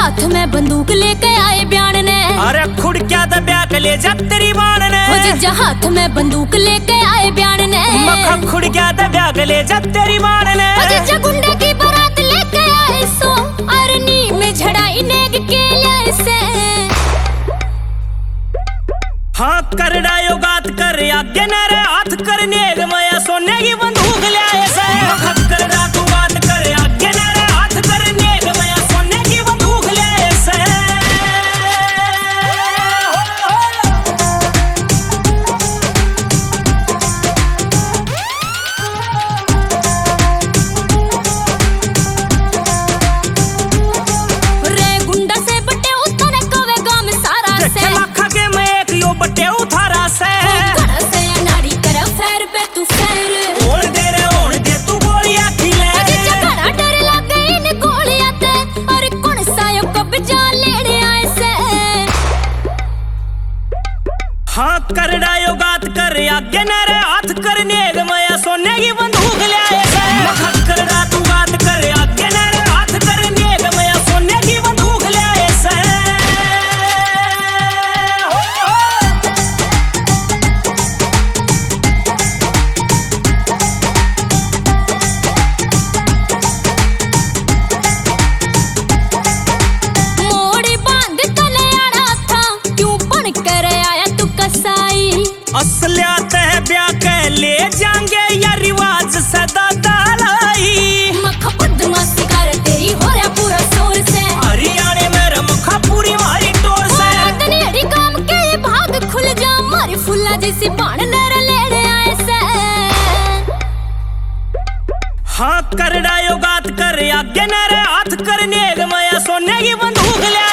हाथ में बंदूक लेके आए बयान ने। अरे खुड़ क्या दब्या के ले जा तेरी बाण ने। ओ जीजा हाथ में बंदूक लेके आए बयान ने। मखा खुड़ क्या दब्या के ले जा तेरी बाण ने। ओ जीजा गुंडे की बारात लेके आए सो अरनी में झड़ाई नेग के लिए से। हाँ कर डायो गात कर आगे न रे हाथ कर नेग माया सोने की बंदूक ले आए से। कर डा तू बात कर आगे न रे हाथ कर नेग माया सोने की बंदूक ले आए से। रे गुंडा से बटे उतने कवे गांव में सारा से। लाखा के मैं एक यो बटे उतारा से। घड़ा से नाड़ी कर फैर पे तू फैर। ओढ़ दे रे ओढ़ दे तू गोलियां खिले। जीजा घड़ा डर लग गई इन गोलियां ते। और कौन सा यो कब जान लेने आए से। हाँ कर डायो गात कर आगे न रे हाथ कर नेग माया सोने की बंदूक ले आए से। कर डा तू बात कर आगे न रे हाथ कर नेग माया सोने की बंदूक ले आए से। मोड़ी बांध तले आड़ा था क्यों बन कर आया तू कसाई। असलियत है ब्याह के ले जाएंगे या रिवाज सदा दालाई। मखा बदमाशी कर तेरी हो रहा पूरा शोर से। हरियाणे मेरा मुखा पूरी मारी टोर से। तनेड़ी काम के ये भाग खुल जा मारी फुल्ला जैसी बाण नर लेने आए से। हाँ कर डायो गात कर आगे न रे हाथ कर नेग माया सोने की बंदूक ले